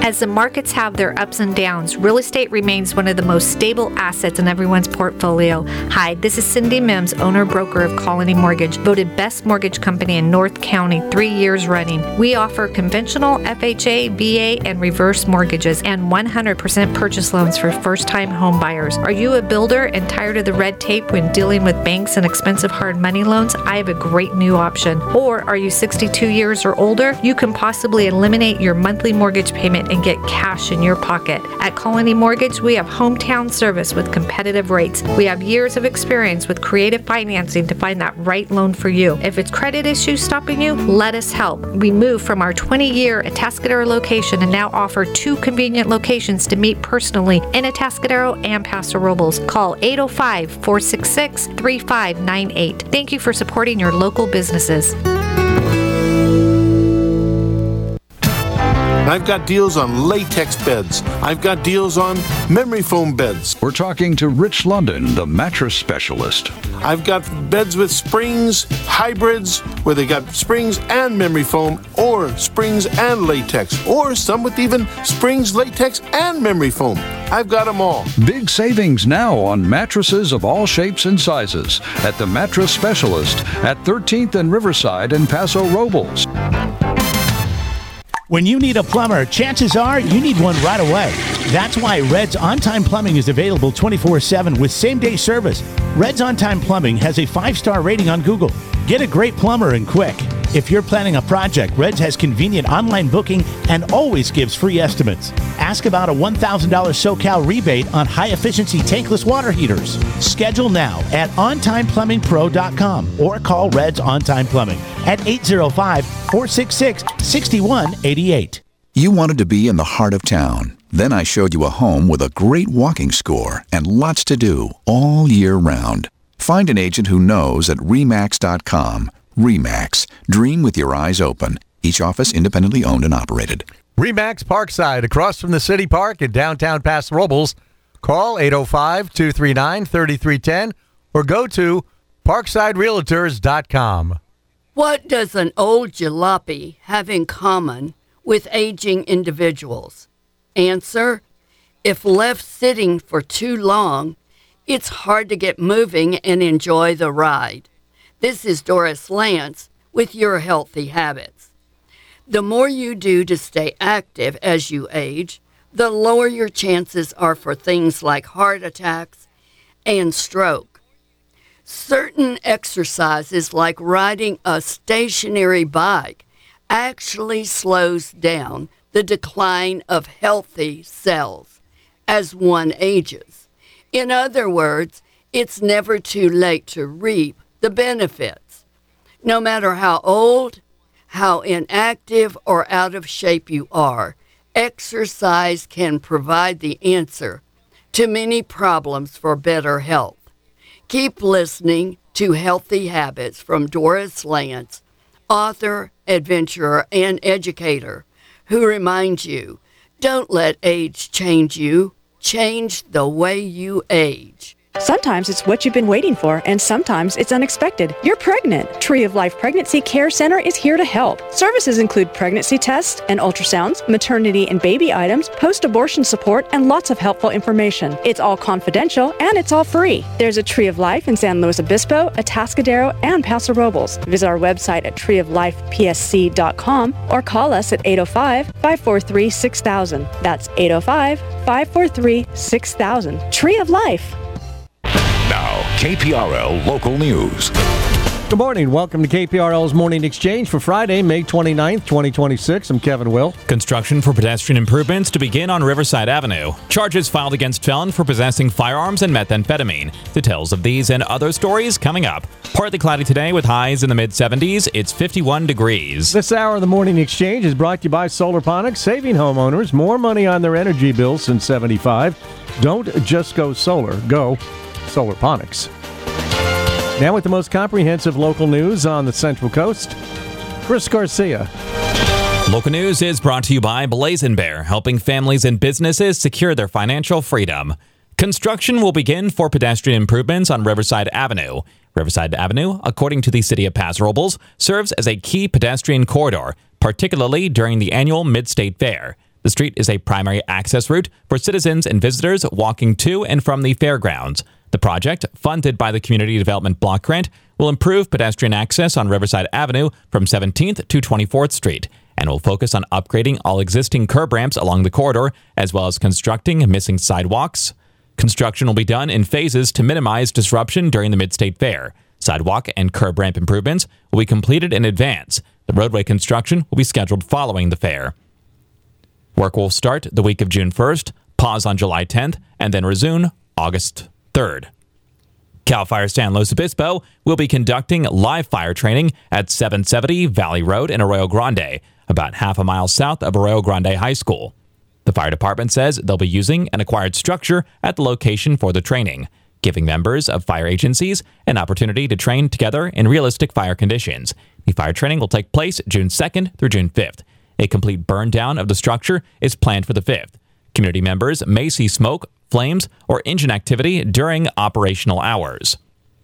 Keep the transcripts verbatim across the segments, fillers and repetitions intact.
As the markets have their ups and downs, real estate remains one of the most stable assets in everyone's portfolio. Hi, this is Cindy Mims, owner-broker of Colony Mortgage, voted best mortgage company in North County three years running. We offer conventional F H A, V A, and reverse mortgages and one hundred percent purchase loans for first-time home buyers. Are you a builder and tired of the red tape when dealing with banks and expensive hard money loans? I have a great new option. Or are you sixty-two years or older? You can possibly eliminate your monthly mortgage payment and get cash in your pocket. At Colony Mortgage, we have hometown service with competitive rates. We have years of experience with creative financing to find that right loan for you. If it's credit issues stopping you, let us help. We moved from our twenty-year Atascadero location and now offer two convenient locations to meet personally in Atascadero and Paso Robles. Call eight oh five, four six six, three five nine eight. Thank you for supporting your local businesses. I've got deals on latex beds. I've got deals on memory foam beds. We're talking to Rich London, the mattress specialist. I've got beds with springs, hybrids, where they got springs and memory foam, or springs and latex, or some with even springs, latex, and memory foam. I've got them all. Big savings now on mattresses of all shapes and sizes at the Mattress Specialist at thirteenth and Riverside in Paso Robles. When you need a plumber, chances are you need one right away. That's why Red's On-Time Plumbing is available twenty-four seven with same-day service. Red's On-Time Plumbing has a five-star rating on Google. Get a great plumber and quick. If you're planning a project, Red's has convenient online booking and always gives free estimates. Ask about a one thousand dollars SoCal rebate on high-efficiency tankless water heaters. Schedule now at on time plumbing pro dot com or call Red's On-Time Plumbing at eight oh five, four six six, six one eight eight. You wanted to be in the heart of town. Then I showed you a home with a great walking score and lots to do all year round. Find an agent who knows at remax dot com. RE/MAX. Dream with your eyes open. Each office independently owned and operated. RE/MAX Parkside, across from the City Park in downtown Paso Robles. Call eight oh five, two three nine, three three one oh or go to parkside realtors dot com. What does an old jalopy have in common with aging individuals? Answer: if left sitting for too long, it's hard to get moving and enjoy the ride. This is Doris Lance with Your Healthy Habits. The more you do to stay active as you age, the lower your chances are for things like heart attacks and stroke. Certain exercises like riding a stationary bike actually slows down the decline of healthy cells as one ages. In other words, it's never too late to reap the benefits. No matter how old, how inactive, or out of shape you are, exercise can provide the answer to many problems for better health. Keep listening to Healthy Habits from Doris Lance, author, adventurer, and educator, who reminds you, don't let age change you, change the way you age. Sometimes it's what you've been waiting for, and sometimes it's unexpected. You're pregnant. Tree of Life Pregnancy Care Center is here to help. Services include pregnancy tests and ultrasounds, maternity and baby items, post-abortion support, and lots of helpful information. It's all confidential, and it's all free. There's a Tree of Life in San Luis Obispo, Atascadero, and Paso Robles. Visit our website at tree of life p s c dot com or call us at eight oh five, five four three, six thousand. That's eight oh five, five four three, six thousand. Tree of Life. Now, K P R L Local News. Good morning. Welcome to K P R L's Morning Exchange for Friday, May twenty-ninth, twenty twenty-six. I'm Kevin Will. Construction for pedestrian improvements to begin on Riverside Avenue. Charges filed against felon for possessing firearms and methamphetamine. Details of these and other stories coming up. Partly cloudy today with highs in the mid seventies. It's fifty-one degrees. This hour of the Morning Exchange is brought to you by Solarponics, saving homeowners more money on their energy bills since seventy-five. Don't just go solar. Go Solarponics. Now with the most comprehensive local news on the Central Coast, Chris Garcia. Local news is brought to you by Blazing Bear, helping families and businesses secure their financial freedom. Construction will begin for pedestrian improvements on Riverside Avenue. Riverside Avenue, according to the City of Paso Robles, serves as a key pedestrian corridor, particularly during the annual Mid-State Fair. The street is a primary access route for citizens and visitors walking to and from the fairgrounds. The project, funded by the Community Development Block Grant, will improve pedestrian access on Riverside Avenue from seventeenth to twenty-fourth Street and will focus on upgrading all existing curb ramps along the corridor, as well as constructing missing sidewalks. Construction will be done in phases to minimize disruption during the Mid-State Fair. Sidewalk and curb ramp improvements will be completed in advance. The roadway construction will be scheduled following the fair. Work will start the week of June first, pause on July tenth, and then resume August third. CAL FIRE San Luis Obispo will be conducting live fire training at seven seventy Valley Road in Arroyo Grande, about half a mile south of Arroyo Grande High School. The fire department says they'll be using an acquired structure at the location for the training, giving members of fire agencies an opportunity to train together in realistic fire conditions. The fire training will take place June second through June fifth. A complete burn down of the structure is planned for the fifth. Community members may see smoke, flames, or engine activity during operational hours.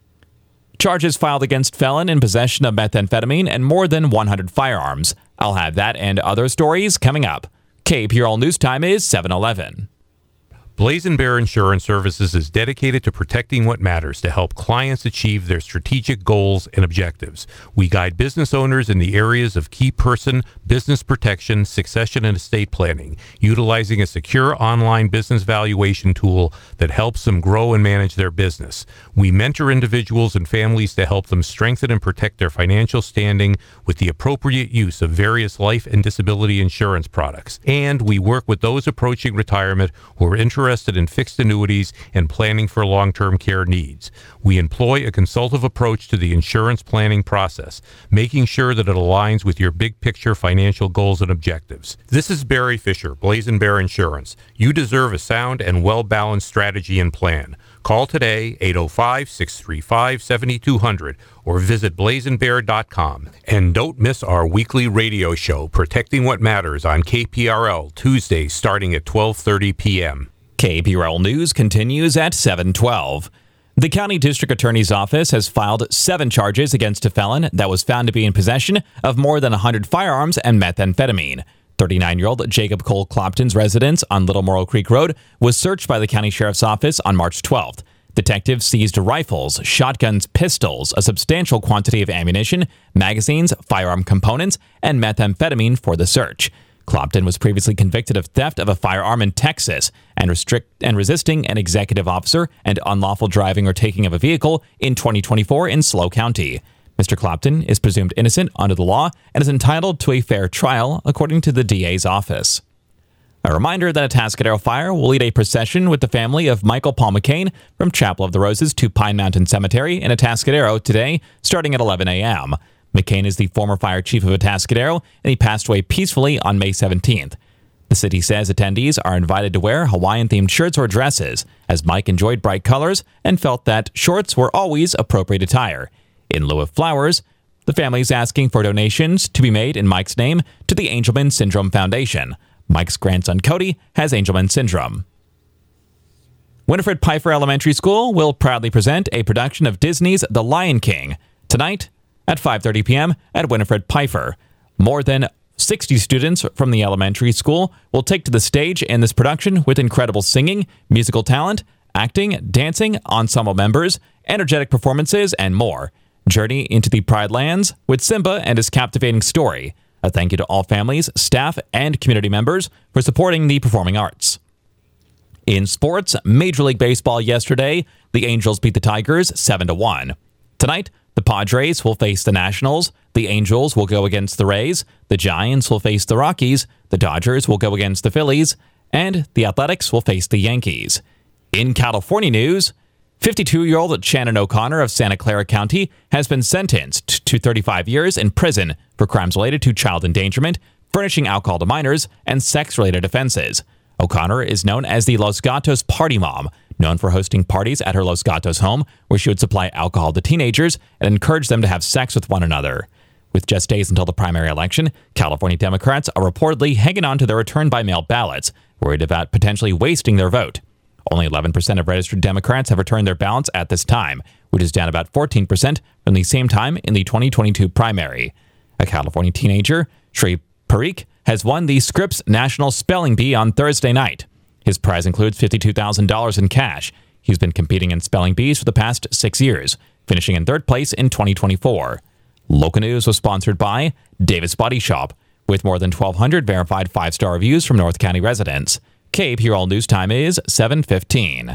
Charges filed against felon in possession of methamphetamine and more than one hundred firearms. I'll have that and other stories coming up. K P R L News Time is seven eleven. Blazing Bear Insurance Services is dedicated to protecting what matters to help clients achieve their strategic goals and objectives. We guide business owners in the areas of key person, business protection, succession, and estate planning, utilizing a secure online business valuation tool that helps them grow and manage their business. We mentor individuals and families to help them strengthen and protect their financial standing with the appropriate use of various life and disability insurance products. And we work with those approaching retirement who are interested in fixed annuities and planning for long-term care needs. We employ a consultative approach to the insurance planning process, making sure that it aligns with your big picture financial goals and objectives. This is Barry Fisher, Blazing Bear Insurance. You deserve a sound and well-balanced strategy and plan. Call today, eight oh five, six three five, seven two zero zero, or visit blazing bear dot com. And don't miss our weekly radio show, Protecting What Matters, on K P R L, Tuesdays starting at twelve thirty p.m. K P R L News continues at seven twelve. The County District Attorney's Office has filed seven charges against a felon that was found to be in possession of more than one hundred firearms and methamphetamine. thirty-nine-year-old Jacob Cole Clopton's residence on Little Morrow Creek Road was searched by the County Sheriff's Office on March twelfth. Detectives seized rifles, shotguns, pistols, a substantial quantity of ammunition, magazines, firearm components, and methamphetamine for the search. Clopton was previously convicted of theft of a firearm in Texas and restrict and resisting an executive officer and unlawful driving or taking of a vehicle in twenty twenty-four in SLO County. Mister Clopton is presumed innocent under the law and is entitled to a fair trial, according to the D A's office. A reminder that Atascadero Fire will lead a procession with the family of Michael Paul McCain from Chapel of the Roses to Pine Mountain Cemetery in Atascadero today, starting at eleven a.m. McCain is the former fire chief of Atascadero, and he passed away peacefully on May seventeenth. The city says attendees are invited to wear Hawaiian-themed shirts or dresses, as Mike enjoyed bright colors and felt that shorts were always appropriate attire. In lieu of flowers, the family is asking for donations to be made in Mike's name to the Angelman Syndrome Foundation. Mike's grandson Cody has Angelman syndrome. Winifred Pfeiffer Elementary School will proudly present a production of Disney's The Lion King tonight at five thirty p.m. at Winifred Pfeiffer. More than sixty students from the elementary school will take to the stage in this production with incredible singing, musical talent, acting, dancing, ensemble members, energetic performances, and more. Journey into the Pride Lands with Simba and his captivating story. A thank you to all families, staff, and community members for supporting the performing arts. In sports, Major League Baseball yesterday, the Angels beat the Tigers seven to one. Tonight, the Padres will face the Nationals, the Angels will go against the Rays, the Giants will face the Rockies, the Dodgers will go against the Phillies, and the Athletics will face the Yankees. In California news, fifty-two-year-old Shannon O'Connor of Santa Clara County has been sentenced to thirty-five years in prison for crimes related to child endangerment, furnishing alcohol to minors, and sex-related offenses. O'Connor is known as the Los Gatos Party Mom, known for hosting parties at her Los Gatos home where she would supply alcohol to teenagers and encourage them to have sex with one another. With just days until the primary election, California Democrats are reportedly hanging on to their return-by-mail ballots, worried about potentially wasting their vote. Only eleven percent of registered Democrats have returned their ballots at this time, which is down about fourteen percent from the same time in the twenty twenty-two primary. A California teenager, Sri Parikh has won the Scripps National Spelling Bee on Thursday night. His prize includes fifty-two thousand dollars in cash. He's been competing in spelling bees for the past six years, finishing in third place in twenty twenty-four. Local News was sponsored by Davis Body Shop, with more than twelve hundred verified five-star reviews from North County residents. K P R L News Time is seven fifteen.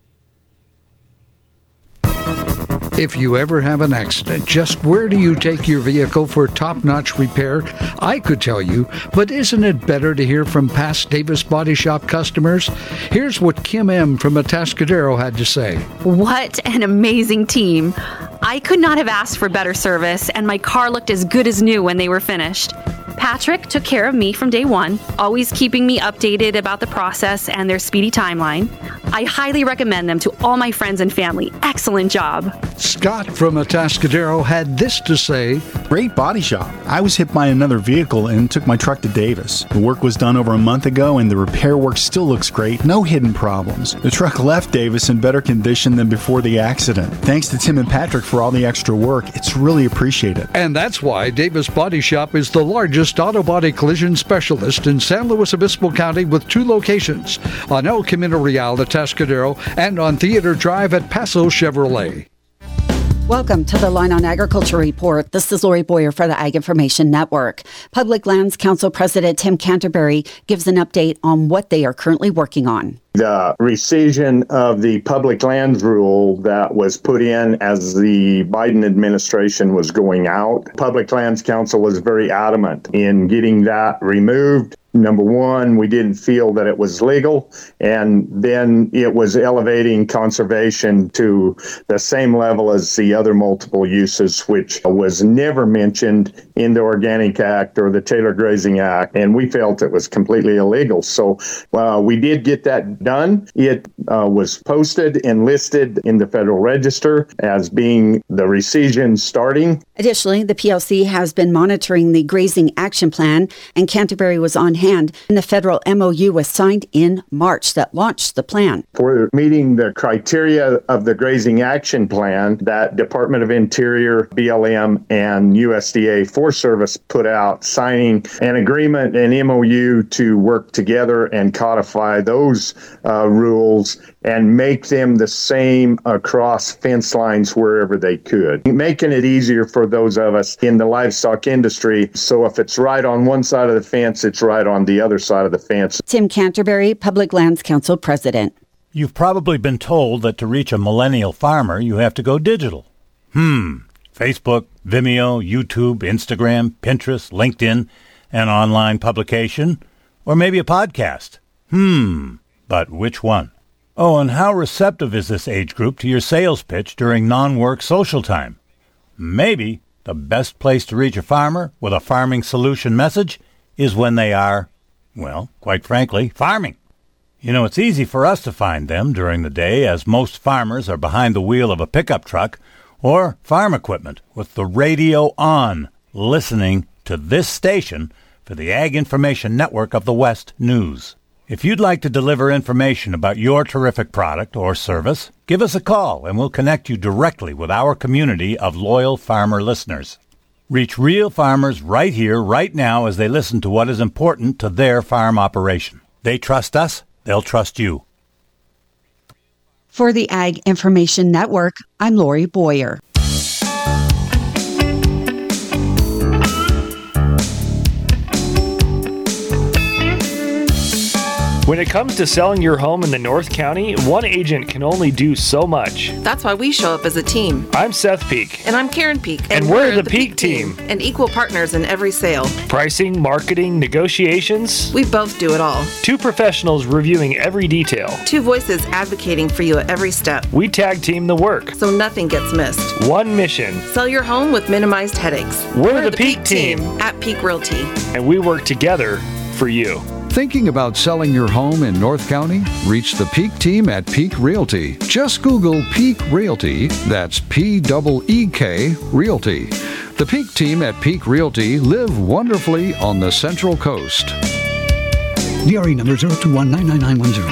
If you ever have an accident, just where do you take your vehicle for top-notch repair? I could tell you, but isn't it better to hear from past Davis Body Shop customers? Here's what Kim M. from Atascadero had to say. What an amazing team. I could not have asked for better service, and my car looked as good as new when they were finished. Patrick took care of me from day one, always keeping me updated about the process and their speedy timeline. I highly recommend them to all my friends and family. Excellent job. Scott from Atascadero had this to say. Great body shop. I was hit by another vehicle and took my truck to Davis. The work was done over a month ago and the repair work still looks great. No hidden problems. The truck left Davis in better condition than before the accident. Thanks to Tim and Patrick for all the extra work. It's really appreciated. And that's why Davis Body Shop is the largest auto body collision specialist in San Luis Obispo County with two locations, on El Camino Real at Atascadero and on Theater Drive at Paso Chevrolet. Welcome to the Line on Agriculture Report. This is Lori Boyer for the Ag Information Network. Public Lands Council President Tim Canterbury gives an update on what they are currently working on. The rescission of the public lands rule that was put in as the Biden administration was going out. Public Lands Council was very adamant in getting that removed. Number one, we didn't feel that it was legal, and then it was elevating conservation to the same level as the other multiple uses, which was never mentioned in the Organic Act or the Taylor Grazing Act, and we felt it was completely illegal. So uh, we did get that done. It uh, was posted and listed in the Federal Register as being the rescission starting. Additionally, the P L C has been monitoring the Grazing Action Plan, and Canterbury was on hand, and the federal M O U was signed in March that launched the plan. For meeting the criteria of the Grazing Action Plan that Department of Interior, B L M, and U S D A Forest Service put out, signing an agreement, an M O U to work together and codify those uh, rules and make them the same across fence lines wherever they could, making it easier for those of us in the livestock industry. So if it's right on one side of the fence, it's right on the other side of the fence. Tim Canterbury, Public Lands Council President. You've probably been told that to reach a millennial farmer, you have to go digital. Hmm. Facebook, Vimeo, YouTube, Instagram, Pinterest, LinkedIn, an online publication, or maybe a podcast. Hmm. But which one? Oh, and how receptive is this age group to your sales pitch during non-work social time? Maybe the best place to reach a farmer with a farming solution message is when they are, well, quite frankly, farming. You know, it's easy for us to find them during the day, as most farmers are behind the wheel of a pickup truck or farm equipment with the radio on, listening to this station for the Ag Information Network of the West News. If you'd like to deliver information about your terrific product or service, give us a call and we'll connect you directly with our community of loyal farmer listeners. Reach real farmers right here, right now, as they listen to what is important to their farm operation. They trust us, they'll trust you. For the Ag Information Network, I'm Lori Boyer. When it comes to selling your home in the North County, one agent can only do so much. That's why we show up as a team. I'm Seth Peak. And I'm Karen Peak. And, and we're, we're the, the Peak, Peak team. team. And equal partners in every sale. Pricing, marketing, negotiations. We both do it all. Two professionals reviewing every detail. Two voices advocating for you at every step. We tag team the work. So nothing gets missed. One mission. Sell your home with minimized headaches. We're, we're the, the Peak, Peak team. team at Peak Realty. And we work together for you. Thinking about selling your home in North County? Reach the Peak team at Peak Realty. Just Google Peak Realty. That's P E E K Realty. The Peak team at Peak Realty live wonderfully on the Central Coast. D R E number zero two one nine nine nine one zero.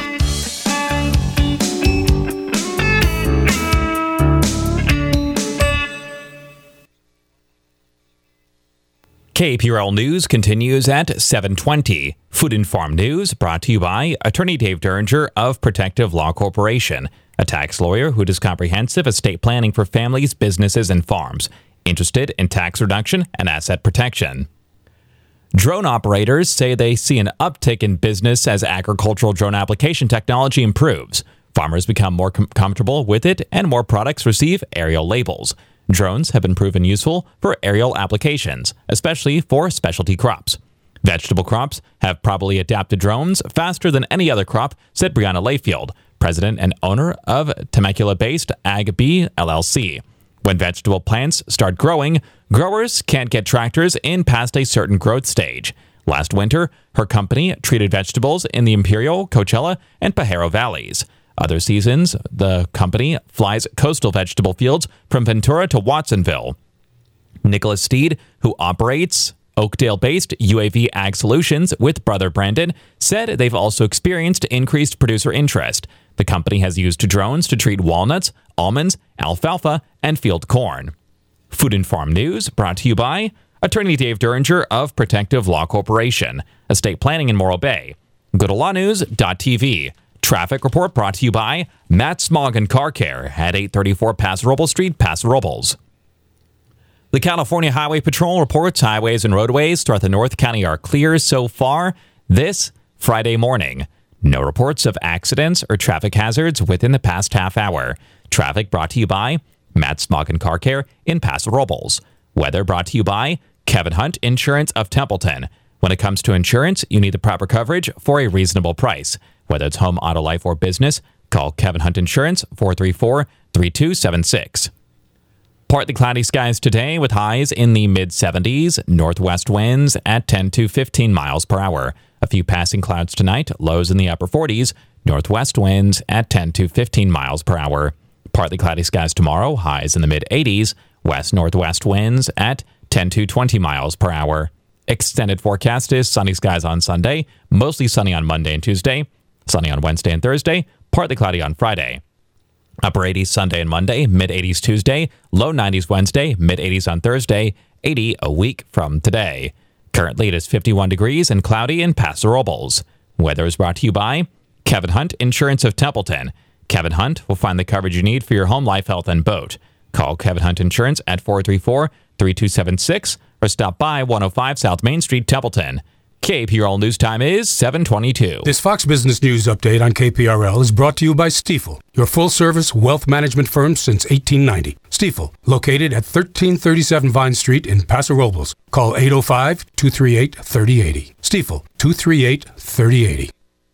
K P R L News continues at seven twenty. Food and Farm News brought to you by Attorney Dave Derringer of Protective Law Corporation, a tax lawyer who does comprehensive estate planning for families, businesses, and farms, interested in tax reduction and asset protection. Drone operators say they see an uptick in business as agricultural drone application technology improves. Farmers become more com- comfortable with it and more products receive aerial labels. Drones have been proven useful for aerial applications, especially for specialty crops. Vegetable crops have probably adapted drones faster than any other crop, said Brianna Layfield, president and owner of Temecula-based AgB L L C. When vegetable plants start growing, growers can't get tractors in past a certain growth stage. Last winter, her company treated vegetables in the Imperial, Coachella, and Pajaro valleys. Other seasons, the company flies coastal vegetable fields from Ventura to Watsonville. Nicholas Steed, who operates Oakdale-based U A V Ag Solutions with brother Brandon, said they've also experienced increased producer interest. The company has used drones to treat walnuts, almonds, alfalfa, and field corn. Food and Farm News brought to you by Attorney Dave Derringer of Protective Law Corporation, estate planning in Morro Bay. Go to law news dot t v. Traffic report brought to you by Matt Smog and Car Care at eight thirty-four Paso Robles Street, Paso Robles. The California Highway Patrol reports highways and roadways throughout the North County are clear so far this Friday morning. No reports of accidents or traffic hazards within the past half hour. Traffic brought to you by Matt Smog and Car Care in Paso Robles. Weather brought to you by Kevin Hunt Insurance of Templeton. When it comes to insurance, you need the proper coverage for a reasonable price. Whether it's home, auto, life, or business, call Kevin Hunt Insurance, four three four, three two seven six. Partly cloudy skies today with highs in the mid seventies, northwest winds at ten to fifteen miles per hour. A few passing clouds tonight, lows in the upper forties, northwest winds at ten to fifteen miles per hour. Partly cloudy skies tomorrow, highs in the mid eighties, west-northwest winds at ten to twenty miles per hour. Extended forecast is sunny skies on Sunday, mostly sunny on Monday and Tuesday, sunny on Wednesday and Thursday, partly cloudy on Friday. Upper eighties Sunday and Monday, mid eighties Tuesday, low nineties Wednesday, mid eighties on Thursday, eighty a week from today. Currently it is fifty-one degrees and cloudy in Paso Robles. Weather is brought to you by Kevin Hunt Insurance of Templeton. Kevin Hunt will find the coverage you need for your home, life, health, and boat. Call Kevin Hunt Insurance at four three four, three two seven six or stop by one oh five South Main Street, Templeton. K P R L News Time is seven twenty-two. This Fox Business News update on K P R L is brought to you by Stifel, your full-service wealth management firm since eighteen ninety. Stifel, located at thirteen thirty-seven Vine Street in Paso Robles. Call eight oh five, two three eight, three oh eight oh. Stifel, two three eight, three oh eight oh.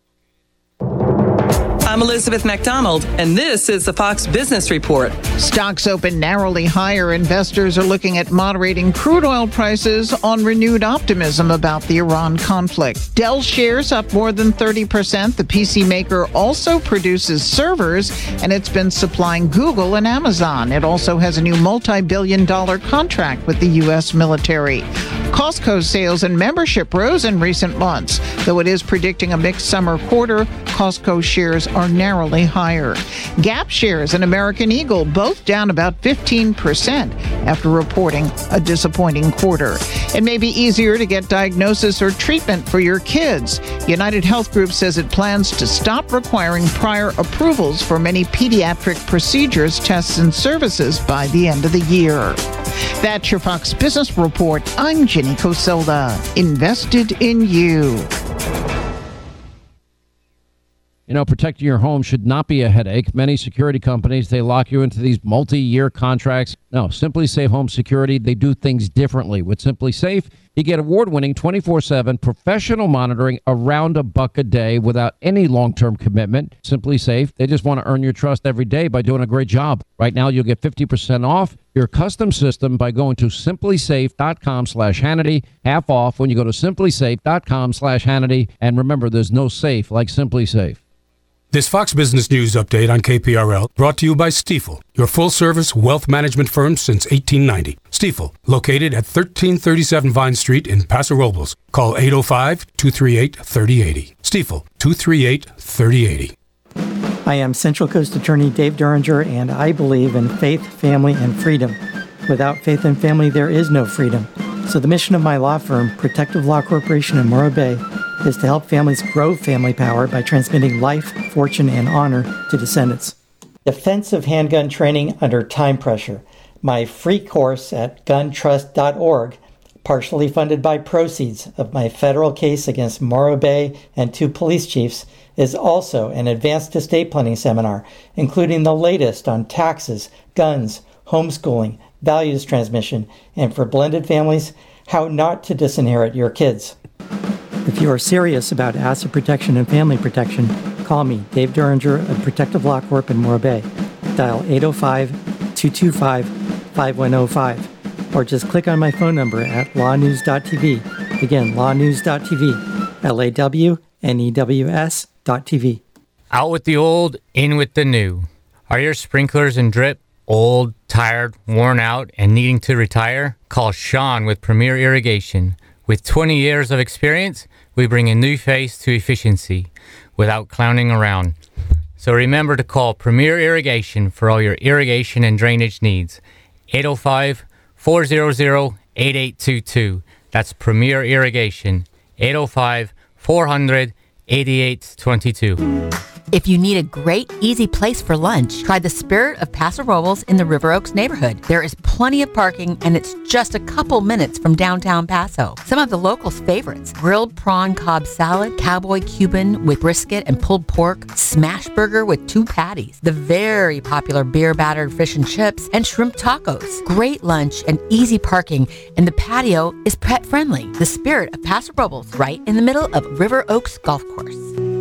I'm Elizabeth McDonald, and this is the Fox Business Report. Stocks open narrowly higher. Investors are looking at moderating crude oil prices on renewed optimism about the Iran conflict. Dell shares up more than thirty percent. The P C maker also produces servers, and it's been supplying Google and Amazon. It also has a new multi-billion dollar contract with the U S military. Costco sales and membership rose in recent months. Though it is predicting a mixed summer quarter, Costco shares are narrowly higher. Gap shares and American Eagle both down about fifteen percent after reporting a disappointing quarter. It may be easier to get diagnosis or treatment for your kids. United Health Group says it plans to stop requiring prior approvals for many pediatric procedures, tests, and services by the end of the year. That's your Fox Business Report. I'm Jenny Coselda. Invested in you. You know, protecting your home should not be a headache. Many security companies, they lock you into these multi-year contracts. No, Simply Safe Home Security, they do things differently. With Simply Safe, you get award-winning twenty-four seven professional monitoring around a buck a day without any long-term commitment. Simply Safe, they just want to earn your trust every day by doing a great job. Right now, you'll get fifty percent off your custom system by going to simplysafe.com slash Hannity. Half off when you go to simplysafe.com slash Hannity. And remember, there's no safe like Simply Safe. This Fox Business News update on K P R L brought to you by Stifel, your full-service wealth management firm since eighteen ninety. Stifel, located at thirteen thirty-seven Vine Street in Paso Robles. Call eight oh five, two three eight, three oh eight oh. Stifel, two three eight, three oh eight oh. I am Central Coast Attorney Dave Derringer, and I believe in faith, family, and freedom. Without faith and family, there is no freedom. So the mission of my law firm, Protective Law Corporation in Morro Bay, is to help families grow family power by transmitting life, fortune, and honor to descendants. Defensive handgun training under time pressure. My free course at gun trust dot org, partially funded by proceeds of my federal case against Morro Bay and two police chiefs, is also an advanced estate planning seminar, including the latest on taxes, guns, homeschooling, values transmission, and for blended families, how not to disinherit your kids. If you are serious about asset protection and family protection, call me, Dave Duringer of Protective Law Corp in Morro Bay. Dial eight oh five, two two five, five one oh five, or just click on my phone number at law news dot t v. Again, law news dot t v, L A W N E W S dot T V. Out with the old, in with the new. Are your sprinklers and drip old, tired, worn out, and needing to retire? Call Sean with Premier Irrigation. With twenty years of experience, we bring a new face to efficiency without clowning around. So remember to call Premier Irrigation for all your irrigation and drainage needs. eight oh five, four hundred, eight eight two two. That's Premier Irrigation. eight oh five, four hundred, eighty-eight twenty-two. If you need a great, easy place for lunch, try the Spirit of Paso Robles in the River Oaks neighborhood. There is plenty of parking, and it's just a couple minutes from downtown Paso. Some of the locals' favorites: grilled prawn Cobb salad, cowboy Cuban with brisket and pulled pork, smash burger with two patties, the very popular beer-battered fish and chips, and shrimp tacos. Great lunch and easy parking, and the patio is pet-friendly. The Spirit of Paso Robles, right in the middle of River Oaks Golf Course.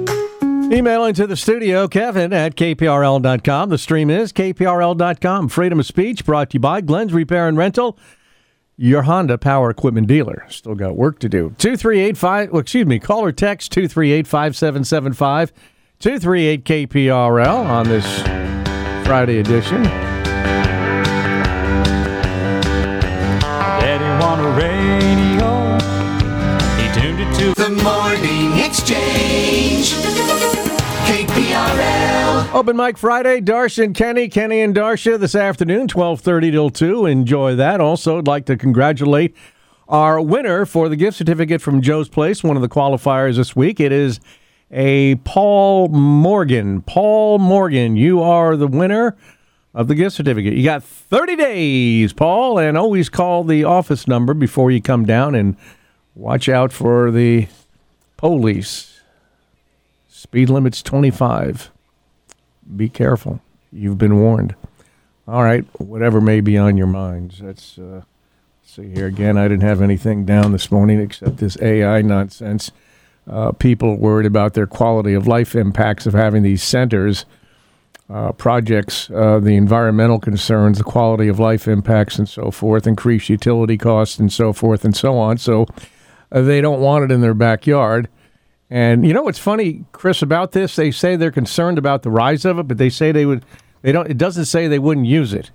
Email into the studio, Kevin at K P R L dot com. The stream is K P R L dot com. Freedom of speech brought to you by Glenn's Repair and Rental, your Honda power equipment dealer. Still got work to do. two three eight five, well, excuse me, call or text two three eight, five seven seven five, two three eight K P R L on this Friday edition. Daddy want a radio. He tuned it to The Morning Exchange. K P R L. Open Mic Friday, Darsha and Kenny, Kenny and Darsha this afternoon, twelve thirty till two. Enjoy that. Also, I'd like to congratulate our winner for the gift certificate from Joe's Place, one of the qualifiers this week. It is a Paul Morgan. Paul Morgan, you are the winner of the gift certificate. You got thirty days, Paul, and always call the office number before you come down, and watch out for the police. Speed limit's twenty-five. Be careful. You've been warned. All right, whatever may be on your minds. Let's uh, see here again. I didn't have anything down this morning except this A I nonsense. Uh, people worried about their quality of life impacts of having these centers, uh, projects, uh, the environmental concerns, the quality of life impacts, and so forth, increased utility costs, and so forth and so on. So uh, they don't want it in their backyard. And you know what's funny, Chris, about this? They say they're concerned about the rise of it, but they say they would. They don't. It doesn't say they wouldn't use it.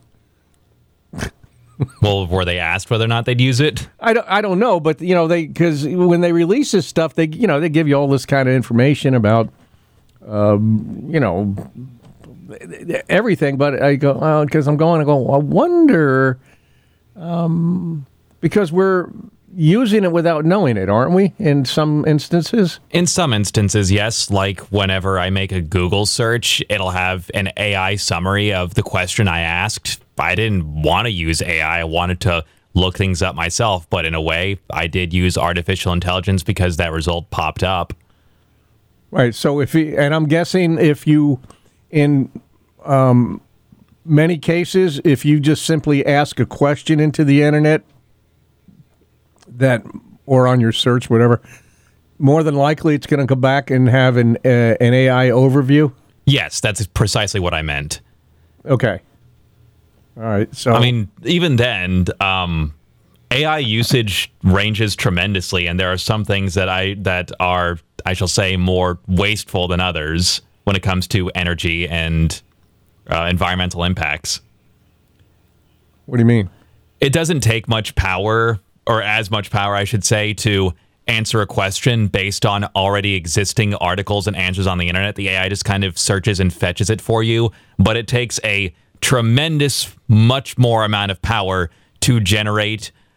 Well, were they asked whether or not they'd use it? I don't. I don't know, but you know, they because when they release this stuff, they you know they give you all this kind of information about, um, you know, everything. But I go well, because I'm going to go. I wonder, um, because we're using it without knowing it, aren't we, in some instances? In some instances, yes. Like whenever I make a Google search, it'll have an A I summary of the question I asked. I didn't want to use A I. I wanted to look things up myself. But in a way, I did use artificial intelligence because that result popped up. Right. So if you, and I'm guessing if you, in um, many cases, if you just simply ask a question into the internet, that or on your search, whatever, more than likely it's going to come back and have an uh, an A I overview. Yes, that's precisely what I meant. Okay. All right. So I mean, even then, um, A I usage ranges tremendously, and there are some things that I that are, I shall say, more wasteful than others when it comes to energy and uh, environmental impacts. What do you mean? It doesn't take much power, or as much power, I should say, to answer a question based on already existing articles and answers on the internet. The A I just kind of searches and fetches it for you, but it takes a tremendous, much more amount of power to generate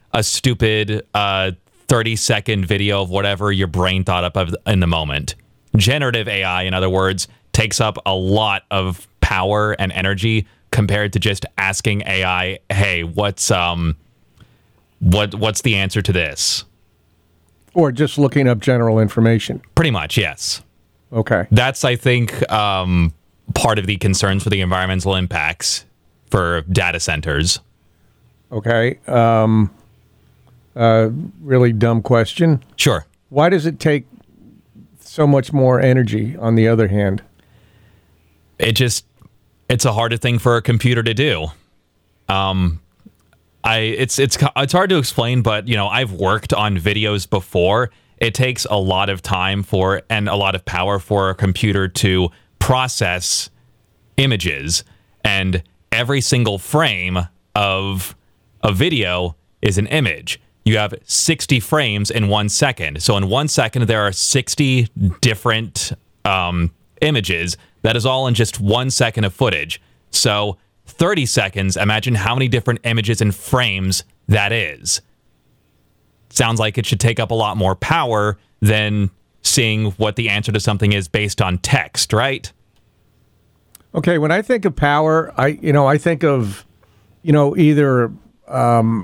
a stupid uh, thirty second video of whatever your brain thought up of in the moment. Generative A I, in other words, takes up a lot of power and energy compared to just asking A I, "Hey, what's um, what what's the answer to this?" Or just looking up general information. Pretty much, yes. Okay. That's, I think, um, part of the concerns for the environmental impacts for data centers. Okay. Um, uh, really dumb question. Sure. Why does it take so much more energy, on the other hand? It just, it's a harder thing for a computer to do. Um, I, it's, it's, it's hard to explain, but, you know, I've worked on videos before. It takes a lot of time for, and a lot of power for a computer to process images, and every single frame of a video is an image. You have sixty frames in one second. So in one second, there are sixty different um, images. That is all in just one second of footage. So thirty seconds, imagine how many different images and frames that is. Sounds like it should take up a lot more power than seeing what the answer to something is based on text, right? Okay, when I think of power, I you know I think of you know either um,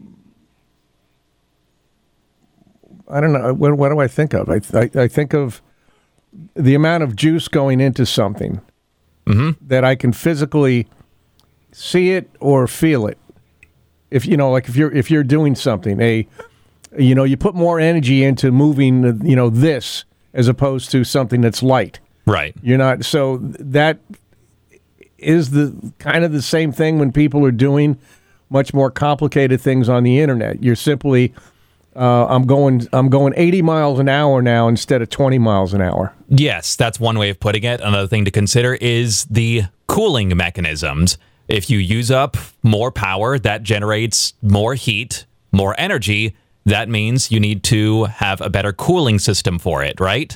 I don't know what, what do I think of? I, I I think of the amount of juice going into something mm-hmm. that I can physically see it or feel it. If you know, like if you're if you're doing something, a you know you put more energy into moving you know this as opposed to something that's light. Right. You're not so that. Is the kind of the same thing when people are doing much more complicated things on the internet. You're simply, uh, I'm going, I'm going eighty miles an hour now instead of twenty miles an hour. Yes, that's one way of putting it. Another thing to consider is the cooling mechanisms. If you use up more power, that generates more heat, more energy. That means you need to have a better cooling system for it, right?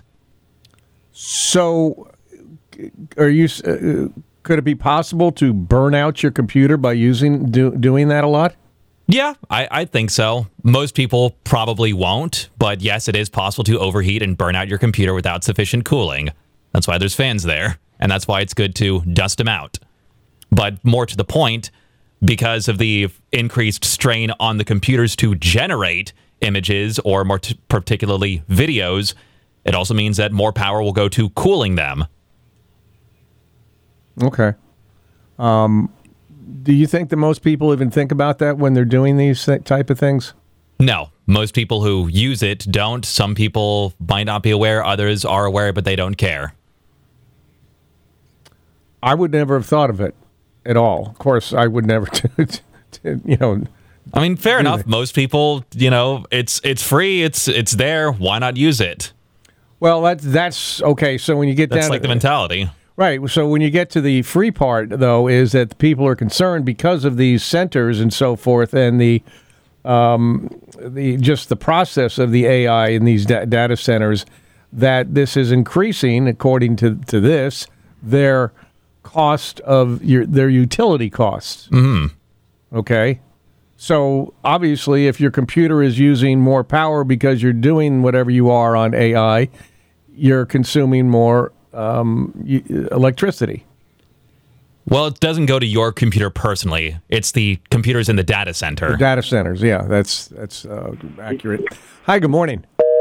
So, are you? Uh, Could it be possible to burn out your computer by using do, doing that a lot? Yeah, I, I think so. Most people probably won't, but yes, it is possible to overheat and burn out your computer without sufficient cooling. That's why there's fans there, and that's why it's good to dust them out. But more to the point, because of the increased strain on the computers to generate images, or more t- particularly videos, it also means that more power will go to cooling them. Okay. Um, do you think that most people even think about that when they're doing these th- type of things? No. Most people who use it don't. Some people might not be aware. Others are aware, but they don't care. I would never have thought of it at all. Of course, I would never, t- t- you know. I mean, fair enough. That. Most people, you know, it's it's free. It's it's there. Why not use it? Well, that's, that's okay. So when you get that's down like to the mentality. Right. So when you get to the free part, though, is that people are concerned because of these centers and so forth, and the um, the just the process of the A I in these da- data centers, that this is increasing, according to, to this, their cost of your their utility costs. Mm-hmm. Okay. So obviously, if your computer is using more power because you're doing whatever you are on A I, you're consuming more Um, electricity. Well, it doesn't go to your computer personally. It's the computers in the data center. The data centers, yeah, that's that's uh, accurate. Hi, good morning.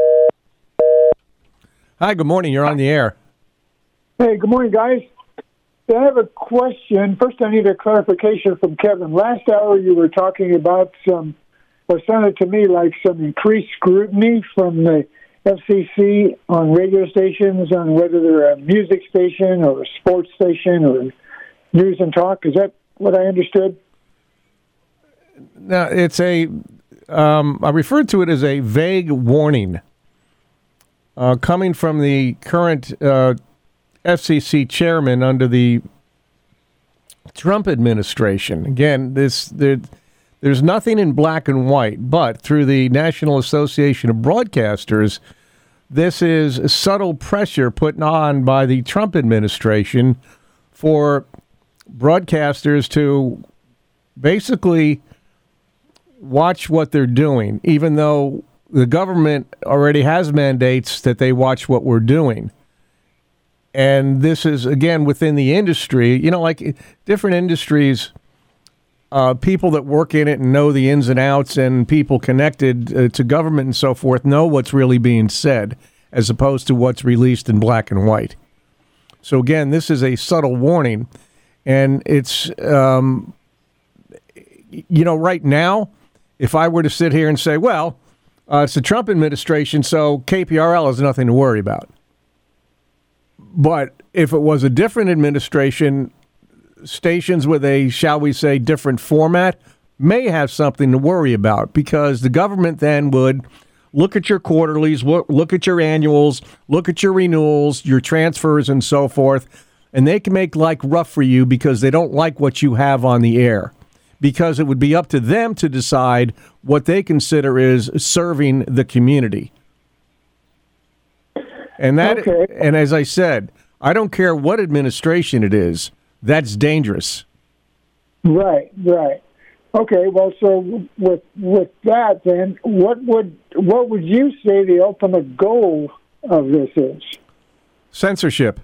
Hi, good morning. You're on the air. Hey, good morning, guys. I have a question. First, I need a clarification from Kevin. Last hour, you were talking about some, what sounded to me like some increased scrutiny from the F C C on radio stations, on whether they're a music station or a sports station or news and talk. Is that what I understood? No, it's a, um, I referred to it as a vague warning uh, coming from the current uh, F C C chairman under the Trump administration. Again, this there, there's nothing in black and white, but through the National Association of Broadcasters, this is subtle pressure put on by the Trump administration for broadcasters to basically watch what they're doing, even though the government already has mandates that they watch what we're doing. And this is, again, within the industry, you know, like different industries, uh, people that work in it and know the ins and outs, and people connected uh, to government and so forth know what's really being said, as opposed to what's released in black and white. So again, this is a subtle warning, and it's, um, you know, right now, if I were to sit here and say, well, uh, it's the Trump administration, so K P R L has nothing to worry about. But if it was a different administration, stations with a, shall we say, different format may have something to worry about, because the government then would look at your quarterlies, look at your annuals, look at your renewals, your transfers, and so forth, and they can make life rough for you because they don't like what you have on the air, because it would be up to them to decide what they consider is serving the community. And that, okay. And as I said, I don't care what administration it is, that's dangerous. Right, right. Okay, well, so with with that, then, what would what would you say the ultimate goal of this is? Censorship.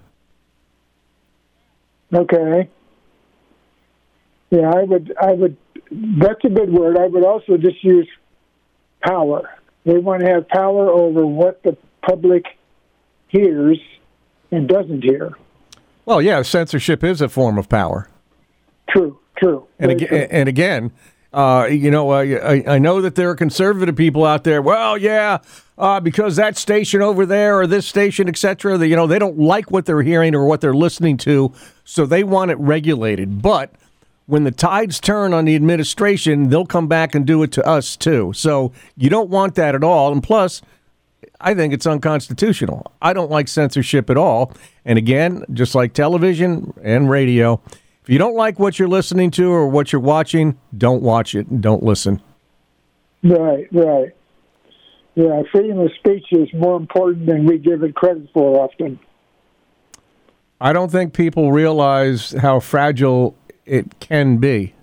Okay. Yeah, I would. I would. That's a good word. I would also just use power. They want to have power over what the public hears and doesn't hear. Well, yeah, censorship is a form of power. True, true. And again, true. and again, uh, you know, uh, I, I know that there are conservative people out there. Well, yeah, uh, because that station over there or this station, et cetera, that, you know, they don't like what they're hearing or what they're listening to, so they want it regulated. But when the tides turn on the administration, they'll come back and do it to us too. So you don't want that at all. And plus, I think it's unconstitutional. I don't like censorship at all. And again, just like television and radio, if you don't like what you're listening to or what you're watching, don't watch it and don't listen. Right, right. Yeah, freedom of speech is more important than we give it credit for often. I don't think people realize how fragile it can be.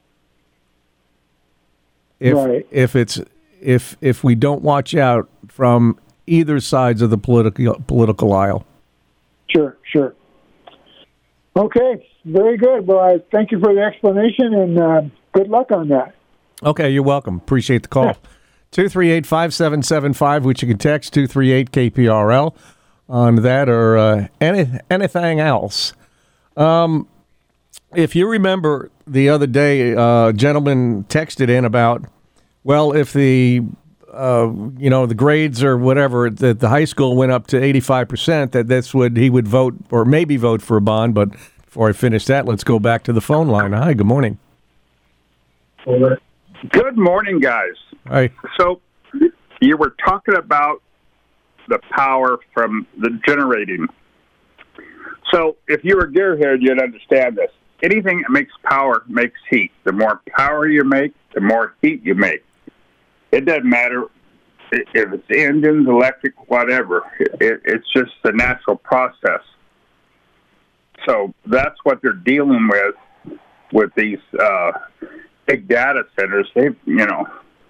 If, right. If it's if if we don't watch out from either sides of the political political aisle. Sure, sure. Okay, very good. Well, I thank you for the explanation, and uh, good luck on that. Okay, you're welcome. Appreciate the call. two three eight, five seven seven five, which you can text two three eight K P R L on that, or uh, any, anything else. Um, if you remember the other day, uh, a gentleman texted in about, well, if the Uh, you know, the grades or whatever that the high school went up to eighty-five percent, that that's what he would vote or maybe vote for a bond. But before I finish that, let's go back to the phone line. Hi, good morning. Good morning, guys. Hi. So you were talking about the power from the generating. So if you were gearhead, you'd understand this. Anything that makes power makes heat. The more power you make, the more heat you make. It doesn't matter if it's engines, electric, whatever. It, it's just the natural process. So that's what they're dealing with with these uh, big data centers. They, you know,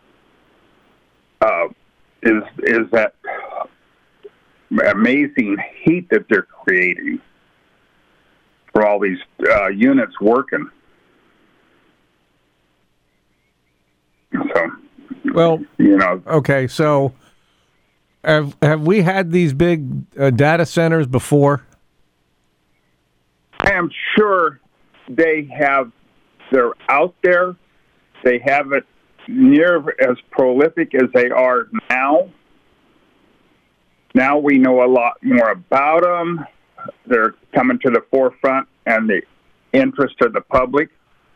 uh, is is that amazing heat that they're creating for all these uh, units working. So. Well, you know, okay, so have have we had these big uh, data centers before? I am sure they have. They're out there. They haven't near as prolific as they are now. Now we know a lot more about them. They're coming to the forefront and the interest of the public.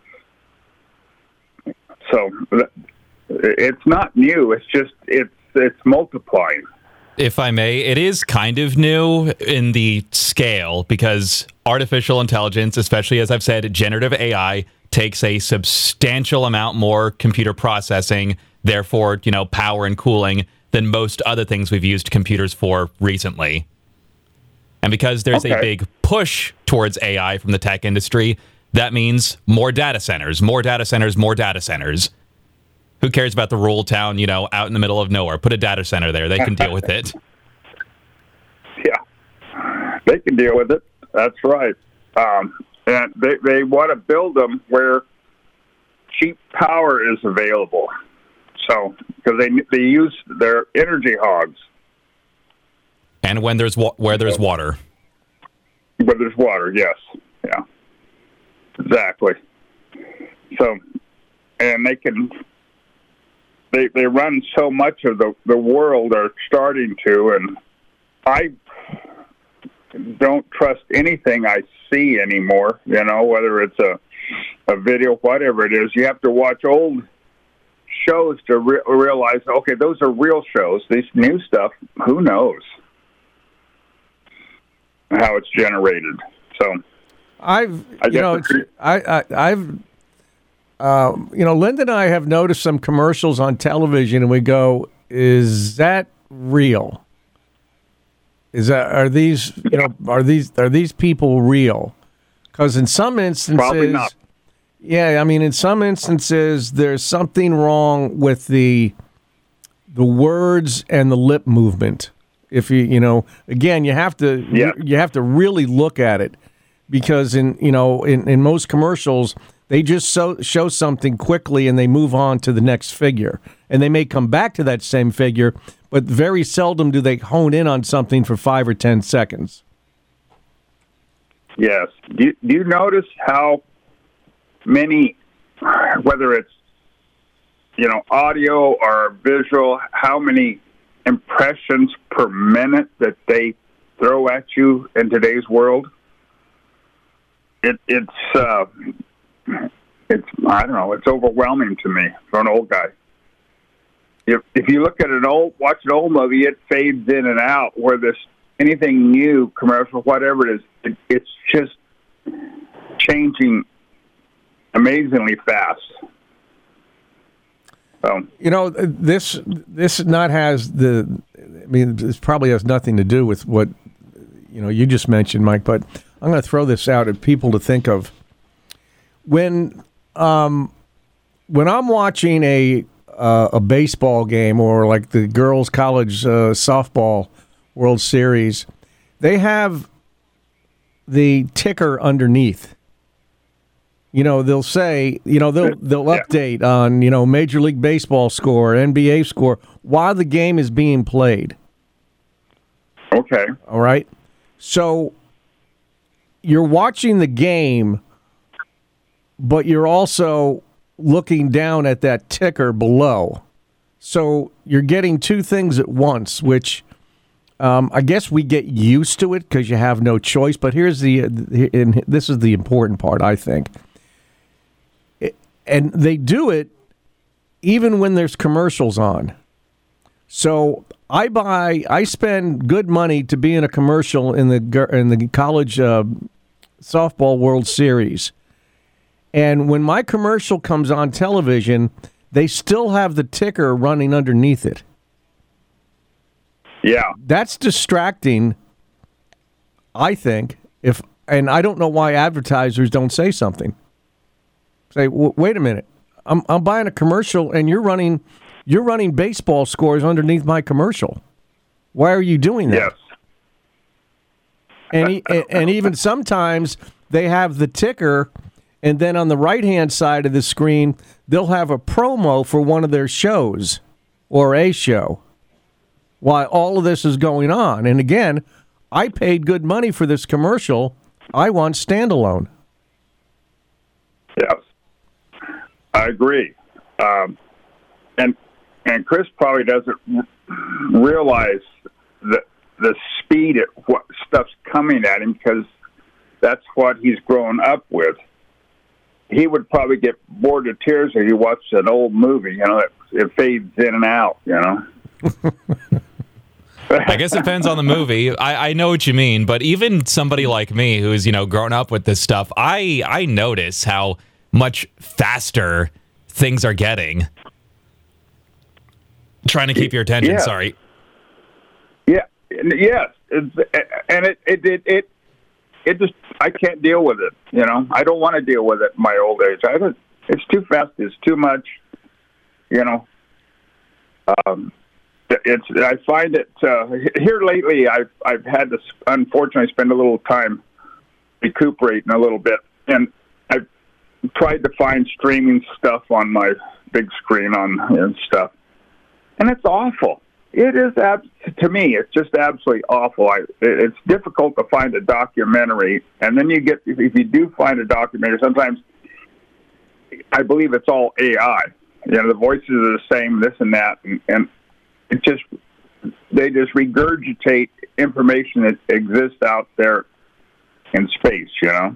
So. It's not new. It's just it's it's multiplying. If I may, it is kind of new in the scale because artificial intelligence, especially as I've said, generative A I, takes a substantial amount more computer processing, therefore, you know, power and cooling than most other things we've used computers for recently. And because there's okay. a big push towards A I from the tech industry, that means more data centers, more data centers, more data centers. Who cares about the rural town, you know, out in the middle of nowhere? Put a data center there. They can deal with it. Yeah, they can deal with it. That's right. Um, and they, they want to build them where cheap power is available. So, because they they use their energy hogs. And when there's wa- where there's water. Where there's water, yes. Yeah. Exactly. So, and they can, they they run so much of the, the world, are starting to, and I don't trust anything I see anymore, you know, whether it's a, a video, whatever it is. You have to watch old shows to re- realize, okay, those are real shows. This new stuff, who knows how it's generated. So I've, I you know, guess it's, I, I, I've, um, you know, Linda and I have noticed some commercials on television, and we go, "Is that real? Is that are these, you know, are these are these people real?" Because in some instances, Probably not. Yeah, I mean, in some instances, there's something wrong with the the words and the lip movement. If you, you know, again, you have to Yeah. you have to really look at it, because in you know in, in most commercials they just so, show something quickly and they move on to the next figure, and they may come back to that same figure, but very seldom do they hone in on something for five or ten seconds. Yes. Do you, do you notice how many, whether it's, you know, audio or visual, how many impressions per minute that they throw at you in today's world? It, it's, uh, it's, I don't know, it's overwhelming to me for an old guy. If, if you look at an old, watch an old movie, it fades in and out, where there's anything new, commercial, whatever it is, it, it's just changing amazingly fast. So, you know, this this not has the. I mean, this probably has nothing to do with what you know you just mentioned, Mike. But I'm going to throw this out at people to think of. When um, when I'm watching a uh, a baseball game, or like the girls' college uh, softball World Series, they have the ticker underneath. You know, they'll say, you know, they'll they'll update on, you know, Major League Baseball score, N B A score, while the game is being played. Okay. All right. So you're watching the game, but you're also looking down at that ticker below. So you're getting two things at once, which um, I guess we get used to it because you have no choice. But here's the, and this is the important part, I think. And they do it even when there's commercials on. So I buy, I spend good money to be in a commercial in the in the college uh, softball World Series. And when my commercial comes on television, they still have the ticker running underneath it. Yeah. That's distracting, I think. If and I don't know why advertisers don't say something. Say, w- wait a minute, I'm I'm buying a commercial and you're running you're running baseball scores underneath my commercial. Why are you doing that? Yes. And e- and even sometimes they have the ticker, and then on the right hand side of the screen they'll have a promo for one of their shows or a show. While all of this is going on, and again, I paid good money for this commercial. I want standalone. Yes. I agree, um, and and Chris probably doesn't realize the the speed at what stuff's coming at him, because that's what he's grown up with. He would probably get bored to tears if he watched an old movie. You know, it, it fades in and out. You know. I guess it depends on the movie. I, I know what you mean, but even somebody like me who's, you know, grown up with this stuff, I I notice how much faster things are getting. Trying to keep your attention, Yeah. sorry. Yeah, yes, it's, and it it, it it it just I can't deal with it. You know, I don't want to deal with it in my old age. I haven't. It's too fast. It's too much. You know, um, it's I find it uh, here lately. I've I've had to unfortunately spend a little time recuperating a little bit, and I've tried to find streaming stuff on my big screen on and stuff, and it's awful. It is ab- to me. It's just absolutely awful. I, it's difficult to find a documentary, and then you get if you do find a documentary, sometimes I believe it's all A I. You know, the voices are the same, this and that, and, and it just they just regurgitate information that exists out there in space. You know.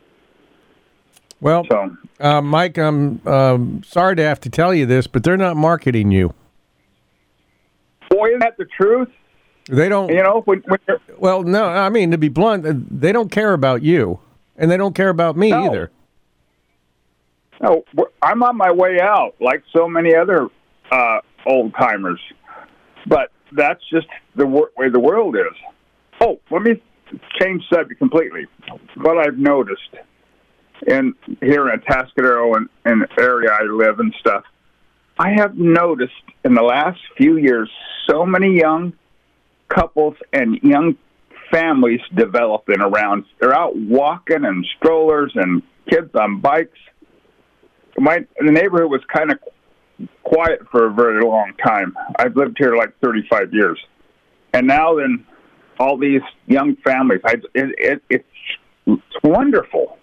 Well, so, uh, Mike, I'm um, sorry to have to tell you this, but they're not marketing you. Boy, isn't that the truth? They don't. You know, when, when well, no, I mean, to be blunt, they don't care about you, and they don't care about me no. either. No, I'm on my way out, like so many other uh, old timers. But that's just the wor- way the world is. Oh, let me change subject completely. What I've noticed in here in Atascadero and, and the area I live and stuff, I have noticed in the last few years so many young couples and young families developing around. They're out walking and strollers and kids on bikes. My the neighborhood was kind of quiet for a very long time. I've lived here like thirty-five years, and now then, all these young families. I, it, it, it's it's wonderful.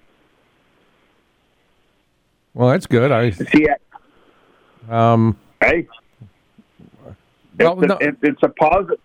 Well, that's good. I see. Um. Hey. Well, it's, no, a, it, it's a positive.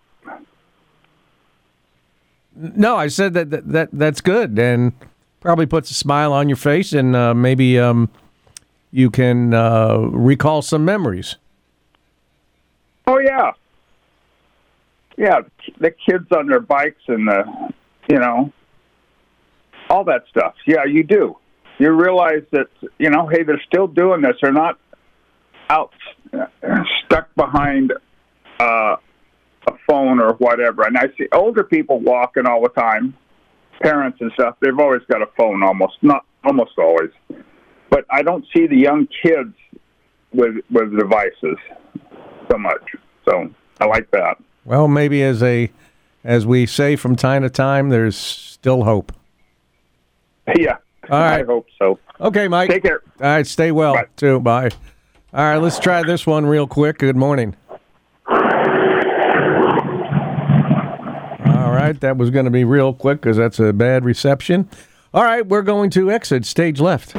No, I said that, that that that's good, and probably puts a smile on your face, and uh, maybe um. you can uh, recall some memories. Oh, yeah. Yeah, the kids on their bikes and the, you know, all that stuff. Yeah, you do. You realize that, you know, hey, they're still doing this. They're not out uh, stuck behind uh, a phone or whatever. And I see older people walking all the time, parents and stuff. They've always got a phone almost, not almost always. But I don't see the young kids with with devices so much. So I like that. Well, maybe as a as we say from time to time, there's still hope. Yeah, all right. I hope so. Okay, Mike. Take care. All right, stay well, Bye. too. Bye. All right, let's try this one real quick. Good morning. All right, that was going to be real quick because that's a bad reception. All right, we're going to exit stage left.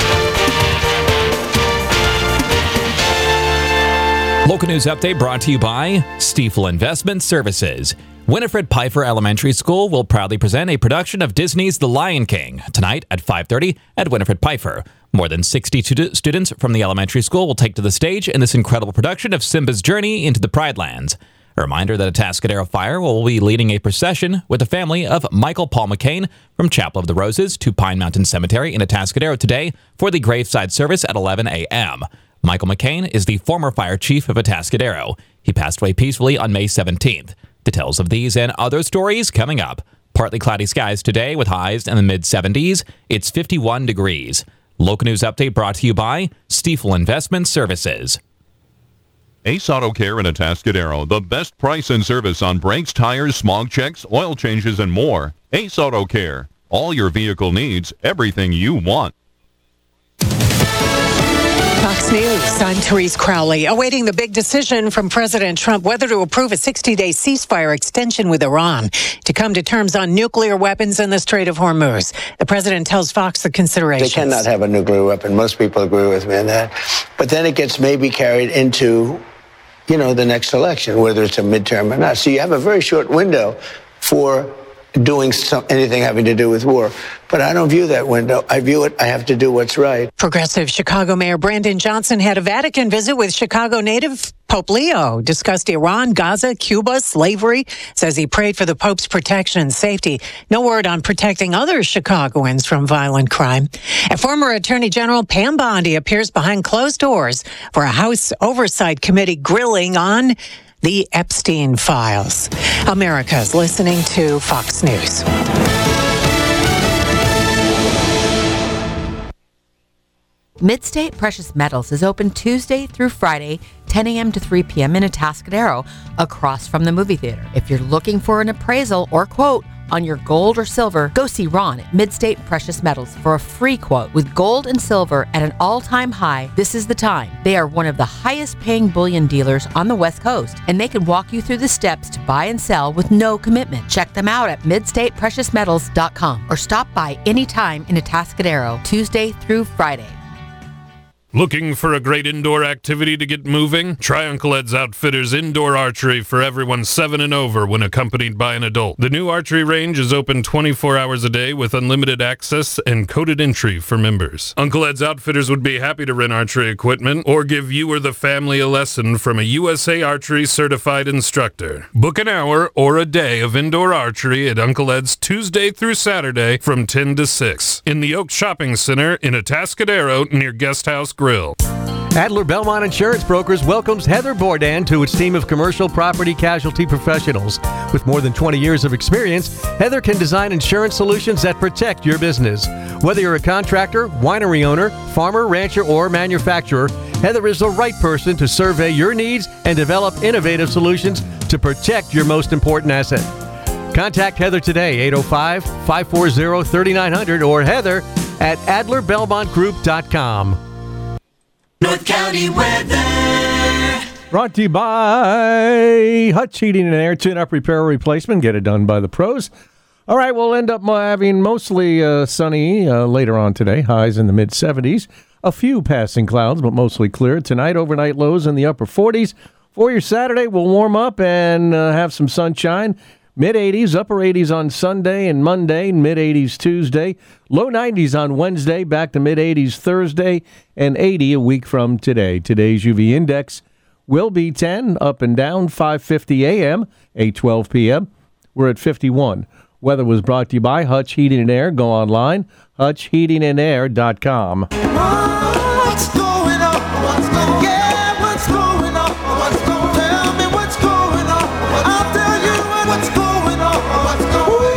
Local news update brought to you by Stiefel Investment Services. Winifred Pfeiffer Elementary School will proudly present a production of Disney's The Lion King tonight at five thirty at Winifred Pfeiffer. More than sixty students from the elementary school will take to the stage in this incredible production of Simba's journey into the Pride Lands. A reminder that Atascadero Fire will be leading a procession with the family of Michael Paul McCain from Chapel of the Roses to Pine Mountain Cemetery in Atascadero today for the graveside service at eleven a.m. Michael McCain is the former fire chief of Atascadero. He passed away peacefully on May seventeenth. Details of these and other stories coming up. Partly cloudy skies today with highs in the mid seventies. It's fifty-one degrees. Local news update brought to you by Stiefel Investment Services. Ace Auto Care in Atascadero, the best price and service on brakes, tires, smog checks, oil changes, and more. Ace Auto Care, all your vehicle needs, everything you want. Fox News, I'm Therese Crowley. Awaiting the big decision from President Trump whether to approve a sixty-day ceasefire extension with Iran to come to terms on nuclear weapons in the Strait of Hormuz. The president tells Fox the considerations. They cannot have a nuclear weapon. Most people agree with me on that. But then it gets maybe carried into, you know, the next election, whether it's a midterm or not. So you have a very short window for doing some, anything having to do with war. But I don't view that window. I view it, I have to do what's right. Progressive Chicago Mayor Brandon Johnson had a Vatican visit with Chicago native Pope Leo, discussed Iran, Gaza, Cuba, slavery, says he prayed for the Pope's protection and safety. No word on protecting other Chicagoans from violent crime. And former Attorney General Pam Bondi appears behind closed doors for a House Oversight Committee grilling on the Epstein files. America's listening to Fox News. Midstate Precious Metals is open Tuesday through Friday, ten a.m. to three p.m. in Atascadero, across from the movie theater. If you're looking for an appraisal or quote on your gold or silver, go see Ron at Midstate Precious Metals for a free quote. With gold and silver at an all-time high, this is the time. They are one of the highest paying bullion dealers on the West Coast, and they can walk you through the steps to buy and sell with no commitment. Check them out at midstate precious metals dot com or stop by anytime in Atascadero, Tuesday through Friday. Looking for a great indoor activity to get moving? Try Uncle Ed's Outfitters Indoor Archery for everyone seven and over when accompanied by an adult. The new archery range is open twenty-four hours a day with unlimited access and coded entry for members. Uncle Ed's Outfitters would be happy to rent archery equipment or give you or the family a lesson from a U S A Archery certified instructor. Book an hour or a day of indoor archery at Uncle Ed's Tuesday through Saturday from ten to six in the Oak Shopping Center in Atascadero near Guest House Grill. Adler Belmont Insurance Brokers welcomes Heather Bourdain to its team of commercial property casualty professionals. With more than twenty years of experience, Heather can design insurance solutions that protect your business. Whether you're a contractor, winery owner, farmer, rancher, or manufacturer, Heather is the right person to survey your needs and develop innovative solutions to protect your most important asset. Contact Heather today, eight oh five, five four zero, three nine zero zero or Heather at adler belmont group dot com. North County weather. Brought to you by Hutch Heating and Air. Tune-up, repair, or replacement. Get it done by the pros. All right, we'll end up having mostly uh, sunny uh, later on today. Highs in the mid seventies. A few passing clouds, but mostly clear. Tonight, overnight lows in the upper forties. For your Saturday, we'll warm up and uh, have some sunshine. mid eighties, upper eighties on Sunday and Monday, mid eighties Tuesday. Low nineties on Wednesday, back to mid eighties Thursday, and eighty a week from today. Today's U V index will be ten, up and down, five fifty a.m., eight twelve p.m. We're at fifty-one. Weather was brought to you by Hutch Heating and Air. Go online, hutch heating and air dot com. What's going on? What's going on? Yeah, what's going on? What's going on? Tell me what's going on. I'll tell you what's going on. What's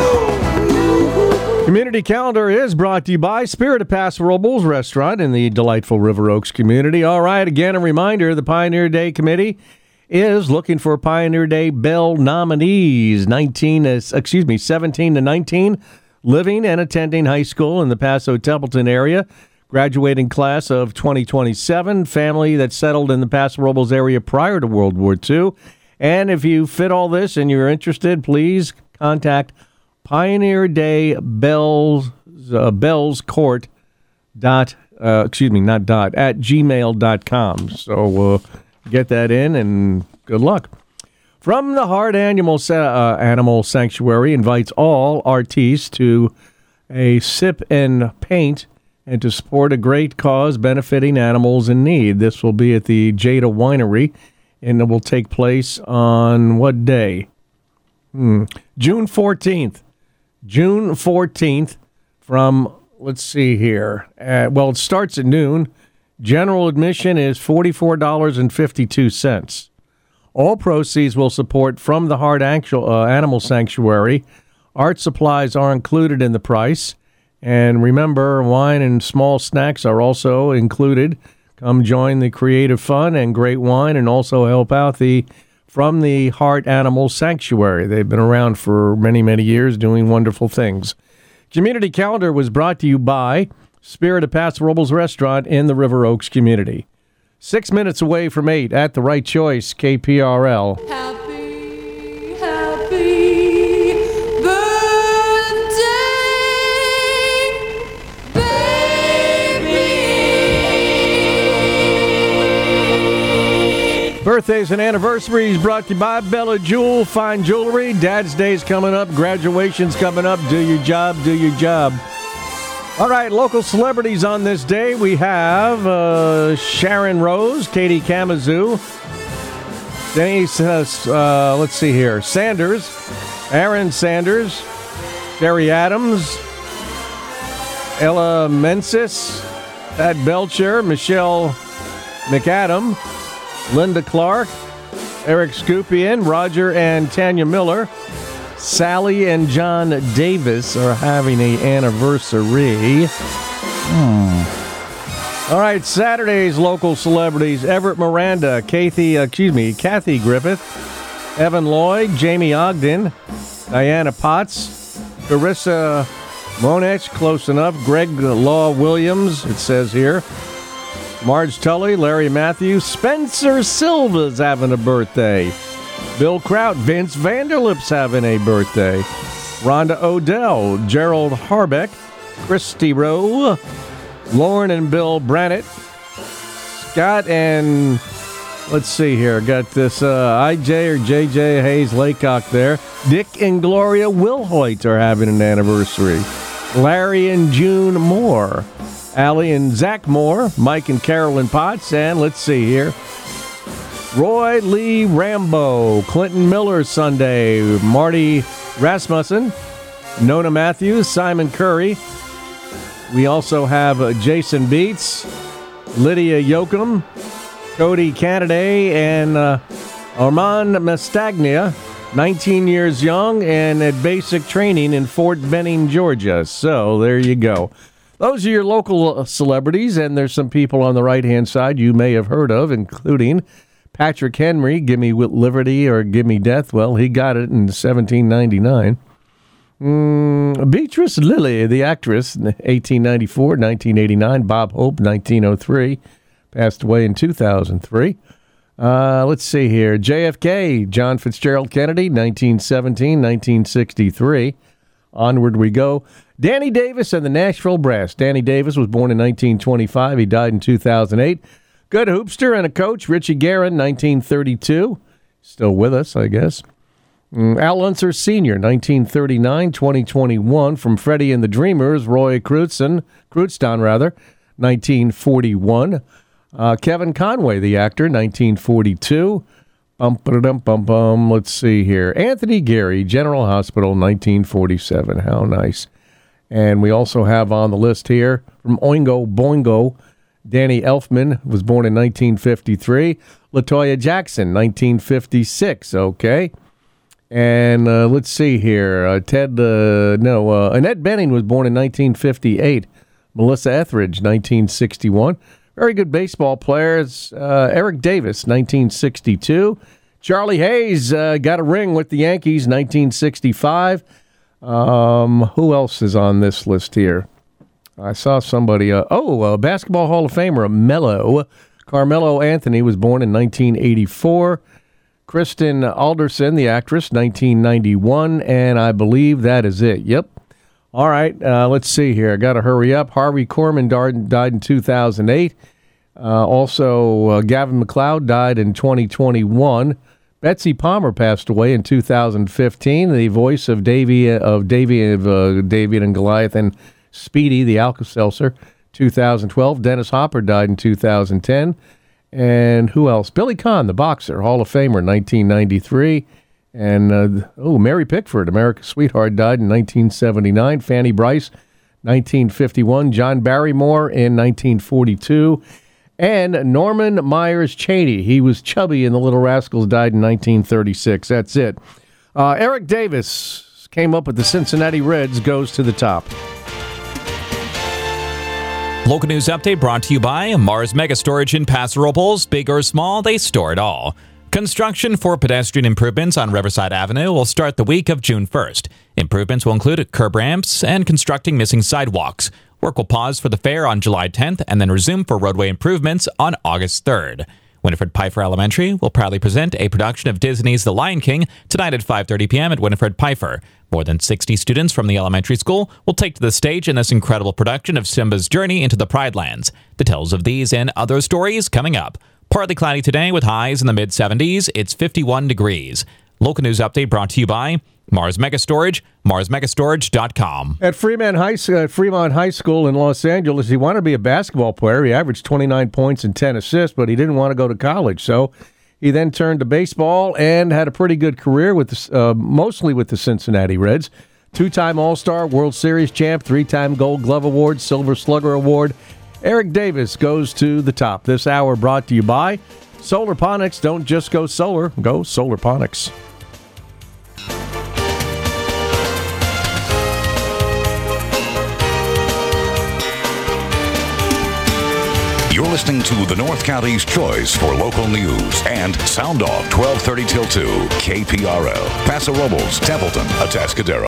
going on? Community Calendar is brought to you by Spirit of Paso Robles Restaurant in the delightful River Oaks community. All right, again, a reminder, the Pioneer Day Committee is looking for Pioneer Day Bell nominees, nineteen, excuse me, seventeen to nineteen, living and attending high school in the Paso-Templeton area, graduating class of twenty twenty-seven, family that settled in the Paso Robles area prior to World War Two. And if you fit all this and you're interested, please contact Pioneer Day Bells, uh, Bells Court dot, uh, excuse me, not dot, at gmail dot com. So uh, get that in and good luck. From the Heart Animal, Sa- uh, Animal Sanctuary invites all artistes to a sip and paint and to support a great cause benefiting animals in need. This will be at the Jada Winery, and it will take place on what day? Hmm. June fourteenth. June fourteenth from, let's see here. Uh, well, it starts at noon. General admission is forty-four dollars and fifty-two cents. All proceeds will support From the Heart Actual, uh, Animal Sanctuary. Art supplies are included in the price. And remember, wine and small snacks are also included. Come join the creative fun and great wine and also help out the From the Heart Animal Sanctuary. They've been around for many, many years doing wonderful things. Community Calendar was brought to you by Spirit of Paso Robles Restaurant in the River Oaks community. Six minutes away from eight at The Right Choice, K P R L. Happy, happy birthday, baby. Birthdays and anniversaries brought to you by Bella Jewel, fine jewelry. Dad's Day's coming up, graduation's coming up. Do your job, do your job. All right, local celebrities on this day. We have uh, Sharon Rose, Katie Kamazoo, Denise, uh, uh, let's see here, Sanders, Aaron Sanders, Jerry Adams, Ella Mensis, Pat Belcher, Michelle McAdam, Linda Clark, Eric Scupian, Roger and Tanya Miller, Sally and John Davis are having an anniversary. Hmm. All right, Saturday's local celebrities: Everett Miranda, Kathy, uh, excuse me, Kathy Griffith, Evan Lloyd, Jamie Ogden, Diana Potts, Carissa Monech, close enough, Greg Law Williams, it says here, Marge Tully, Larry Matthews, Spencer Silva's having a birthday, Bill Kraut, Vince Vanderlip's having a birthday, Rhonda Odell, Gerald Harbeck, Christy Rowe, Lauren and Bill Brannett, Scott and, let's see here, got this uh, I J or J J Hayes Laycock there. Dick and Gloria Wilhoit are having an anniversary. Larry and June Moore. Allie and Zach Moore. Mike and Carolyn Potts. And let's see here. Roy Lee Rambo. Clinton Miller Sunday. Marty Rasmussen. Nona Matthews. Simon Curry. We also have uh, Jason Beats, Lydia Yoakum, Cody Canaday, and uh, Armand Mastagnia, nineteen years young and at basic training in Fort Benning, Georgia. So there you go. Those are your local celebrities, and there's some people on the right-hand side you may have heard of, including Patrick Henry, Gimme Liberty or Gimme Death. Well, he got it in seventeen ninety-nine. Mm, Beatrice Lilly, the actress, eighteen ninety-four, nineteen eighty-nine. Bob Hope, nineteen oh three. Passed away in two thousand three. Uh, let's see here. J F K, John Fitzgerald Kennedy, nineteen seventeen, nineteen sixty-three. Onward we go. Danny Davis and the Nashville Brass. Danny Davis was born in nineteen twenty-five. He died in two thousand eight. Good hoopster and a coach, Richie Guerin, nineteen thirty-two. Still with us, I guess. Mm, Al Unser Senior, nineteen thirty-nine, twenty twenty-one. From Freddie and the Dreamers, Roy Crutzen, Crutzton, rather, nineteen forty-one. Uh, Kevin Conway, the actor, nineteen forty-two. Bum, ba-da-dum, bum, bum. Let's see here. Anthony Gary, General Hospital, nineteen forty-seven. How nice. And we also have on the list here from Oingo Boingo, Danny Elfman was born in nineteen fifty-three. LaToya Jackson, nineteen fifty-six. Okay. And uh, let's see here. Uh, Ted, uh, no, uh, Annette Bening was born in nineteen fifty-eight. Melissa Etheridge, nineteen sixty-one. Very good baseball players. Uh, Eric Davis, nineteen sixty-two. Charlie Hayes uh, got a ring with the Yankees, nineteen sixty-five. Um, who else is on this list here? I saw somebody. Uh, oh, uh, Basketball Hall of Famer, Mello. Carmelo Anthony was born in nineteen eighty-four. Kristen Alderson, the actress, nineteen ninety-one, and I believe that is it. Yep. All right, uh, let's see here. Got to hurry up. Harvey Korman died in two thousand eight. Uh, also, uh, Gavin McLeod died in twenty twenty-one. Betsy Palmer passed away in two thousand fifteen. The voice of Davy of Davy of uh, David and Goliath and Speedy, the Alka-Seltzer, two thousand twelve. Dennis Hopper died in two thousand ten. And who else? Billy Conn, the boxer, Hall of Famer, nineteen ninety-three. And, uh, oh, Mary Pickford, America's Sweetheart, died in nineteen seventy-nine. Fanny Bryce, nineteen fifty-one. John Barrymore in nineteen forty-two. And Norman Myers Cheney, he was chubby in The Little Rascals, died in nineteen thirty-six. That's it. Uh, Eric Davis came up with the Cincinnati Reds, goes to the top. Local news update brought to you by Mars Mega Storage in Paso Robles. Big or small, they store it all. Construction for pedestrian improvements on Riverside Avenue will start the week of June first. Improvements will include curb ramps and constructing missing sidewalks. Work will pause for the fair on July tenth and then resume for roadway improvements on August third. Winifred Pfeiffer Elementary will proudly present a production of Disney's The Lion King tonight at five thirty p.m. at Winifred Pfeiffer. More than sixty students from the elementary school will take to the stage in this incredible production of Simba's journey into the Pride Lands. Details of these and other stories coming up. Partly cloudy today with highs in the mid seventies. It's fifty-one degrees. Local news update brought to you by Mars Mega Storage, mars mega storage dot com. At Fremont High, uh, Fremont High School in Los Angeles, he wanted to be a basketball player. He averaged twenty-nine points and ten assists, but he didn't want to go to college. So he then turned to baseball and had a pretty good career, with the, uh, mostly with the Cincinnati Reds. Two-time All-Star, World Series champ, three-time Gold Glove Award, Silver Slugger Award. Eric Davis goes to the top. This hour brought to you by Solarponics. Don't just go solar, go Solarponics. listening to the North County's choice for local news and Sound Off twelve thirty till two, K P R L, Paso Robles, Templeton, Atascadero.